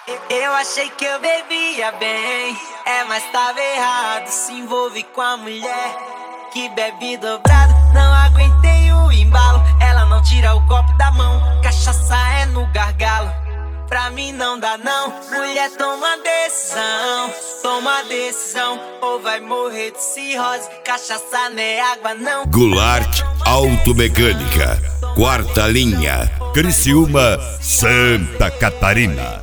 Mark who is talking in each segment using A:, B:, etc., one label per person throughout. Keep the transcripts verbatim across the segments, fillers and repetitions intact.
A: Eu achei que eu bebia bem, é, mas tava errado. Se envolve com a mulher que bebe dobrado. Não aguentei o embalo, ela não tira o copo da mão. Cachaça é no gargalo, pra mim não dá não. Mulher, toma decisão, toma decisão, ou vai morrer de cirrose. Cachaça não é água não.
B: Goulart Automecânica, quarta linha, Criciúma, Santa Catarina.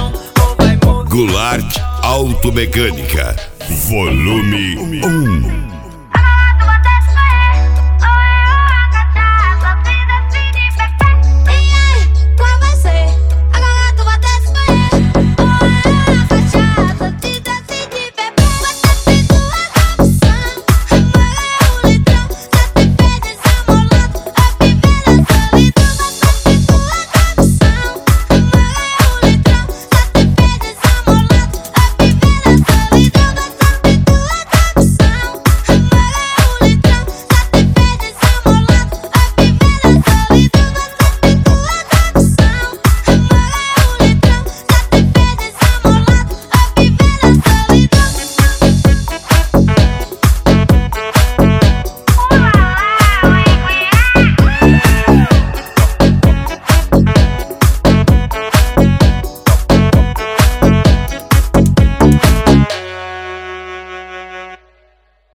B: Goulart Automecânica, volume um.